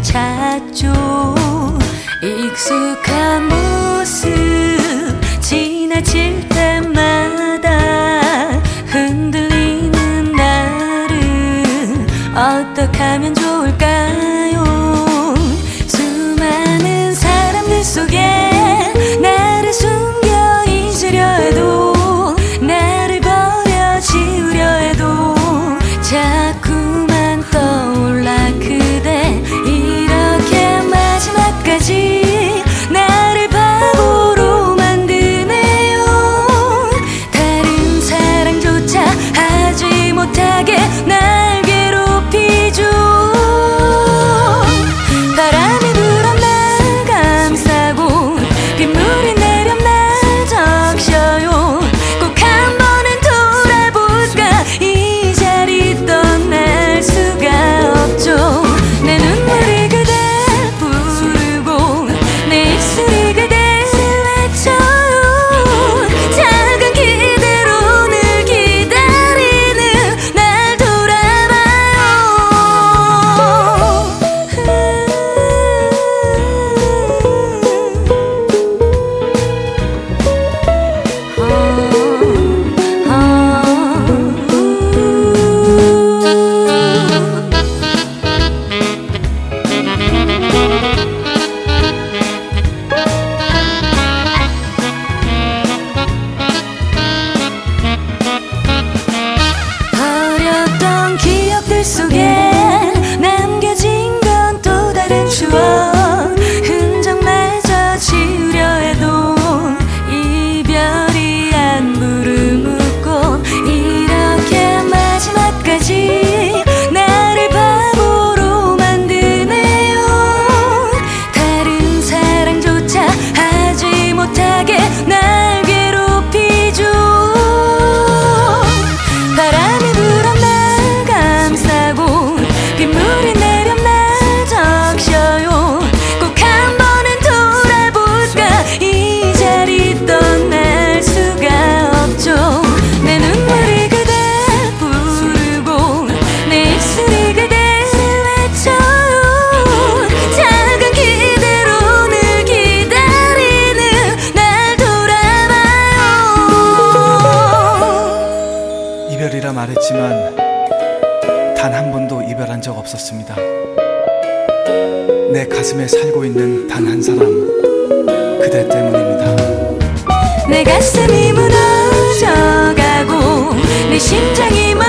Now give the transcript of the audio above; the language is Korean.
찾죠. 익숙한 모습 지나칠 때마다 흔들리는 나를 어떻게 하면 좋을까요? 수많은 사람들 속에 나를 숨겨 잊으려 해도, 나를 버려 지우려 해도 자꾸만 떠올라 그대. 이렇게 마지막까지 나를 바보로 만드네요. 다른 사랑조차 하지 못하게 날 괴롭히죠. 바람이 불어 날 감싸고 빗물이 내려 날 적셔요. 꼭 한 번은 돌아볼까. 이 자리 떠날 수가 없죠. 내 눈물이 그댈 부르고 내 입술이 그댈 외쳐요. 작은 기대로 늘 기다리는 날 버렸던 기억들 속에 남겨진 건 또 다른 추억. 흔적마저 지우려 해도 이별이 안부를 묻고. 이렇게 마지막까지 나를 바보로 만드네요. 다른 사랑조차 하지 못하게 날 괴롭히죠. 바람이 불어 날 감싸고 빗물이 내려 날 적셔요. 꼭 한 번은 돌아볼까. 이 자리 떠날 수가 없죠. 내 눈물이 그댈 부르고 내 입술이 그댈 외쳐요. 작은 기대로 늘 기다리는 날 돌아봐요. 이별이라 말했지만 단 한 번도 이별한 적 없었습니다. 내 가슴에 살고 있는 단 한 사람, 그대 때문입니다. 내 가슴이 무너져가고 내 심장이